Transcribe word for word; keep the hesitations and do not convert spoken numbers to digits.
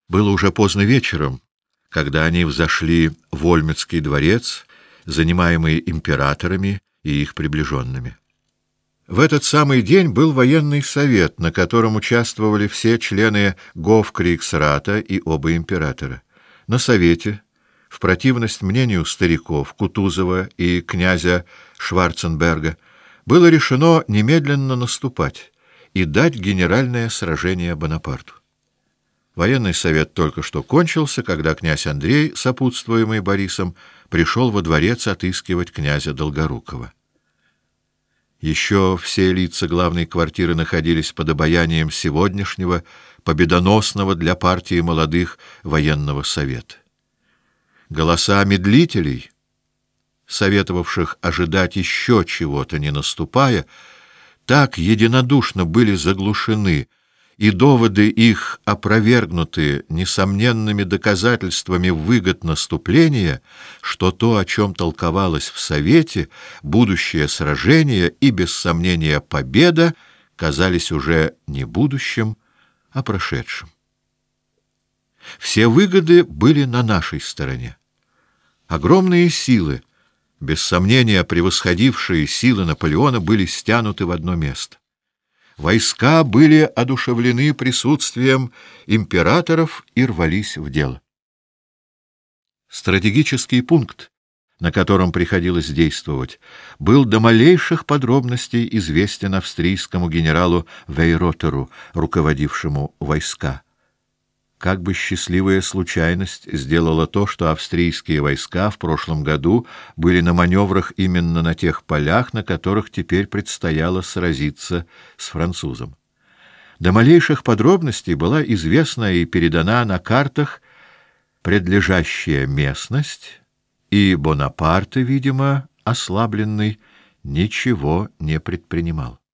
Было уже поздно вечером, когда они взошли в Ольмецкий дворец, занимаемый императорами и их приближенными. В этот самый день был военный совет, на котором участвовали все члены Гофкригсрата и оба императора. На совете, в противность мнению стариков Кутузова и князя Шварценберга, было решено немедленно наступать и дать генеральное сражение Бонапарту. Военный совет только что кончился, когда князь Андрей, сопутствуемый Борисом, пришел во дворец отыскивать князя Долгорукова. Еще все лица главной квартиры находились под обаянием сегодняшнего, победоносного для партии молодых военного совета. Голоса медлителей, советовавших ожидать еще чего-то, не наступая, так единодушно были заглушены, и доводы их опровергнуты несомненными доказательствами выгод наступления, что то, о чем толковалось в Совете, будущее сражение и, без сомнения, победа, казались уже не будущим, а прошедшим. Все выгоды были на нашей стороне. Огромные силы, без сомнения превосходившие силы Наполеона, были стянуты в одно место. Войска были одушевлены присутствием императоров и рвались в дело. Стратегический пункт, на котором приходилось действовать, был до малейших подробностей известен австрийскому генералу Вейротеру, руководившему войска. Как бы счастливая случайность сделала то, что австрийские войска в прошлом году были на маневрах именно на тех полях, на которых теперь предстояло сразиться с французом. До малейших подробностей была известна и передана на картах предлежащая местность, и Бонапарт, видимо, ослабленный, ничего не предпринимал.